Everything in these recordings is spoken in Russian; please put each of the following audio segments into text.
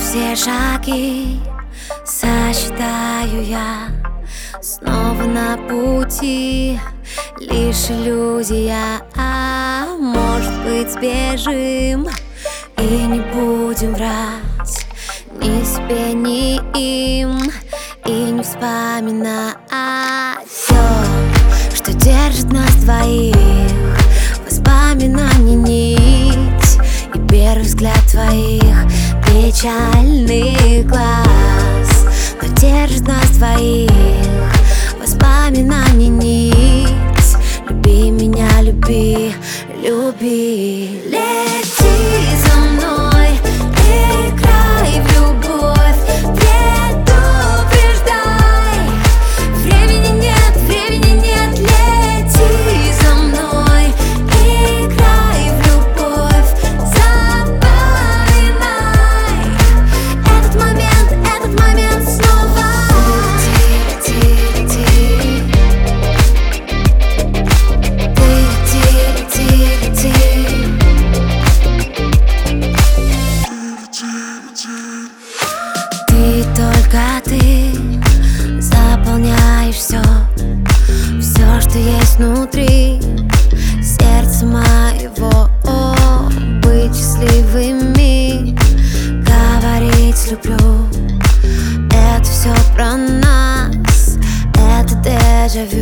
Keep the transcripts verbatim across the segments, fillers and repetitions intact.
все шаги сосчитаю я. Снова на пути лишь иллюзия. А может быть, сбежим и не будем врать ни себе, ни им, и не вспоминать все, что держит нас двоих. Воспоминаний нить и первый взгляд твоих печальных глаз, но держит нас двоих. Воспоминаний нить. Люби меня, люби, люби. Лети за мной, играй в любовь, предупреждай. Времени нет, времени нет. Лети за мной, играй в любовь, запоминай этот момент, этот момент снова. Ты, только ты заполняешь все, все, что есть внутри сердца моего. Быть счастливыми, говорить люблю, это все про нас, это дежавю.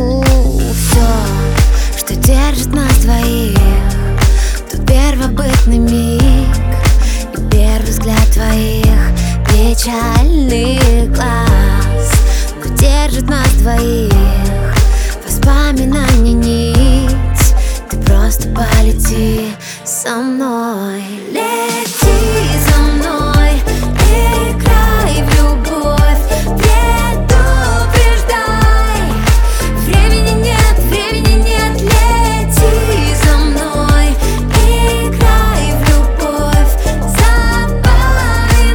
Все, что держит нас двоих, тот первобытный миг и первый взгляд твоих печальных глаз, но держит нас двоих. Воспоминаний нить. Ты просто полети со мной. Лети за мной, играй в любовь, предупреждай. Времени нет, времени нет. Лети за мной, играй в любовь, запоминай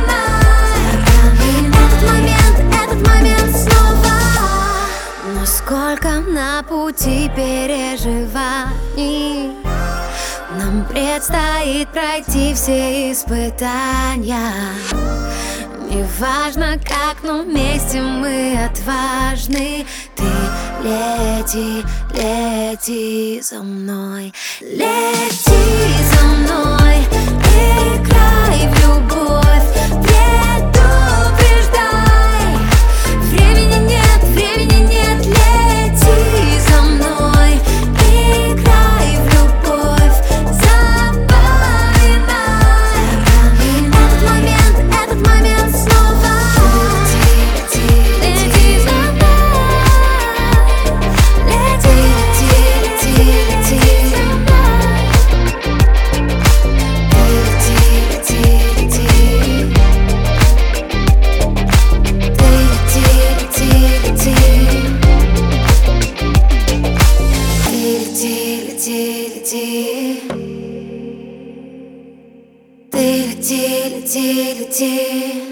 этот момент, этот момент снова. Но сколько на пути переживаний нам предстоит пройти все испытания. Неважно как, но вместе мы отважны. Ты лети, лети за мной. Лети за мной, играй в любовь, предупреждай. Времени нет, времени нет. Лети за мной, играй в любовь, запоминай этот момент, этот момент снова. Лети за мной, лети, лети, лети, лети за мной. Лети, лети, лети. Ты лети, лети, лети.